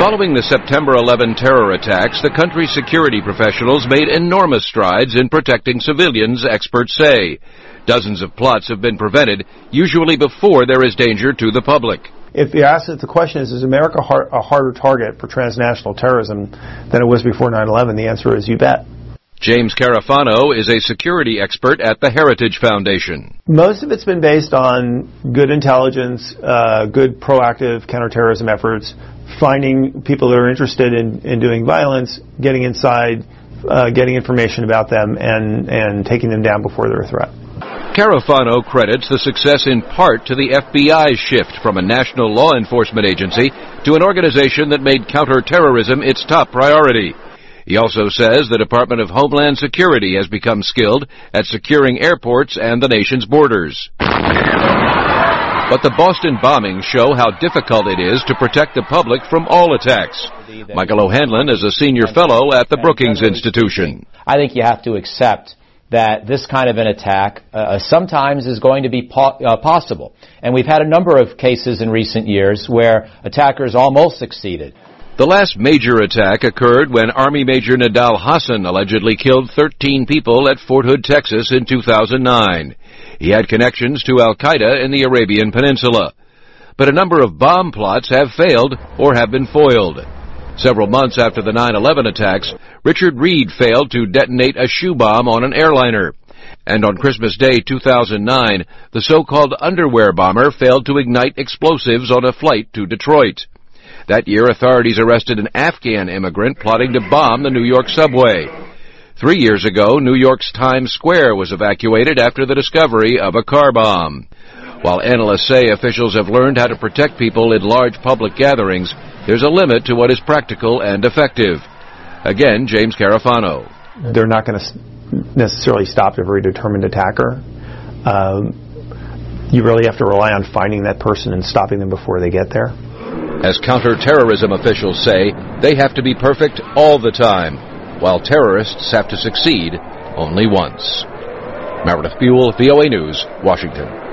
Following the September 11 terror attacks, the country's security professionals made enormous strides in protecting civilians, experts say. Dozens of plots have been prevented, usually before there is danger to the public. If you ask the question is America a harder target for transnational terrorism than it was before 9/11, the answer is you bet. James Carafano is a security expert at the Heritage Foundation. Most of it's been based on good intelligence, good proactive counterterrorism efforts, finding people that are interested in doing violence, getting inside, getting information about them, and taking them down before they're a threat. Carafano credits the success in part to the FBI's shift from a national law enforcement agency to an organization that made counterterrorism its top priority. He also says the Department of Homeland Security has become skilled at securing airports and the nation's borders. But the Boston bombings show how difficult it is to protect the public from all attacks. Michael O'Hanlon is a senior fellow at the Brookings Institution. I think you have to accept that this kind of an attack sometimes is going to be possible. And we've had a number of cases in recent years where attackers almost succeeded. The last major attack occurred when Army Major Nidal Hasan allegedly killed 13 people at Fort Hood, Texas in 2009. He had connections to Al-Qaeda in the Arabian Peninsula. But a number of bomb plots have failed or have been foiled. Several months after the 9/11 attacks, Richard Reed failed to detonate a shoe bomb on an airliner. And on Christmas Day 2009, the so-called underwear bomber failed to ignite explosives on a flight to Detroit. That year, authorities arrested an Afghan immigrant plotting to bomb the New York subway. 3 years ago, New York's Times Square was evacuated after the discovery of a car bomb. While analysts say officials have learned how to protect people in large public gatherings, there's a limit to what is practical and effective. Again, James Carafano. They're not going to necessarily stop a very determined attacker. You really have to rely on finding that person and stopping them before they get there. As counterterrorism officials say, they have to be perfect all the time, while terrorists have to succeed only once. Meredith Buell, VOA News, Washington.